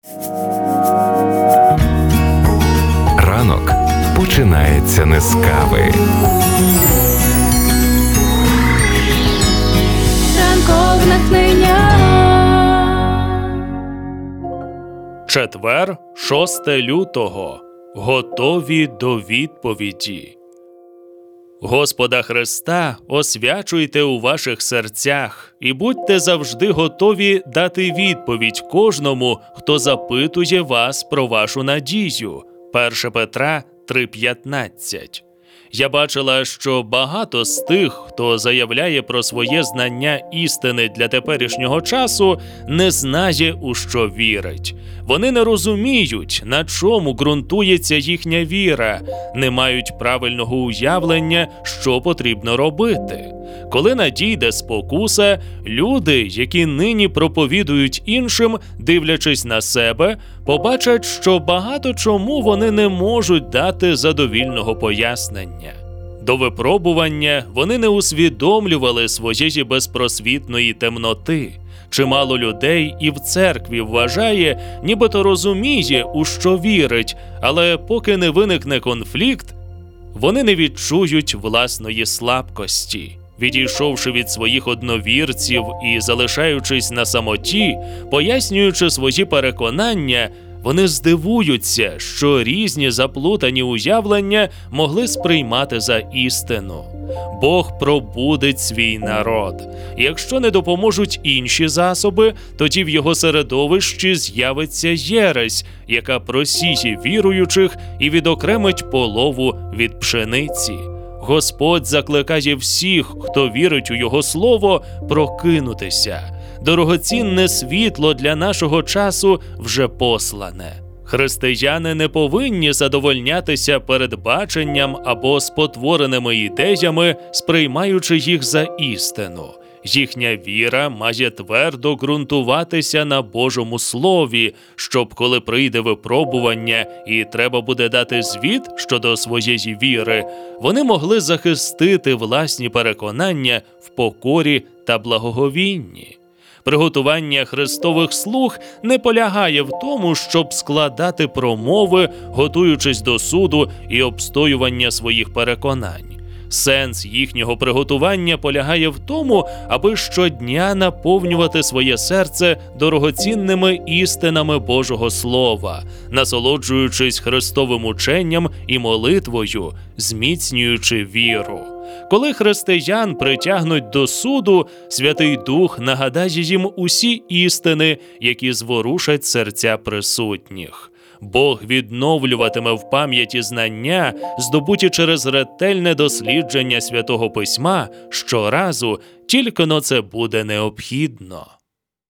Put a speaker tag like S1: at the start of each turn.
S1: Ранок починається не з кави.
S2: Ранкове натхнення.
S3: Четвер, 6 лютого. Готові до відповіді. Господа Христа освячуйте у ваших серцях і будьте завжди готові дати відповідь кожному, хто запитує вас про вашу надію. 1 Петра 3:15. Я бачила, що багато з тих, хто заявляє про своє знання істини для теперішнього часу, не знає, у що вірить. Вони не розуміють, на чому ґрунтується їхня віра, не мають правильного уявлення, що потрібно робити. Коли надійде спокуса, люди, які нині проповідують іншим, дивлячись на себе, побачать, що багато чому вони не можуть дати задовільного пояснення. До випробування вони не усвідомлювали своєї безпросвітної темноти. Чимало людей і в церкві вважає, нібито розуміє, у що вірить, але поки не виникне конфлікт, вони не відчують власної слабкості. Відійшовши від своїх одновірців і залишаючись на самоті, пояснюючи свої переконання, вони здивуються, що різні заплутані уявлення могли сприймати за істину. Бог пробудить свій народ. Якщо не допоможуть інші засоби, тоді в його середовищі з'явиться єресь, яка просіє віруючих і відокремить полову від пшениці. Господь закликає всіх, хто вірить у Його Слово, прокинутися. Дорогоцінне світло для нашого часу вже послане. Християни не повинні задовольнятися передбаченням або спотвореними ідеями, сприймаючи їх за істину. Їхня віра має твердо ґрунтуватися на Божому Слові, щоб коли прийде випробування і треба буде дати звіт щодо своєї віри, вони могли захистити власні переконання в покорі та благоговінні. Приготування Христових слуг не полягає в тому, щоб складати промови, готуючись до суду і обстоювання своїх переконань. Сенс їхнього приготування полягає в тому, аби щодня наповнювати своє серце дорогоцінними істинами Божого Слова, насолоджуючись Христовим ученням і молитвою, зміцнюючи віру. Коли християн притягнуть до суду, Святий Дух нагадає їм усі істини, які зворушать серця присутніх. Бог відновлюватиме в пам'яті знання, здобуті через ретельне дослідження Святого Письма щоразу, тільки-но це буде необхідно.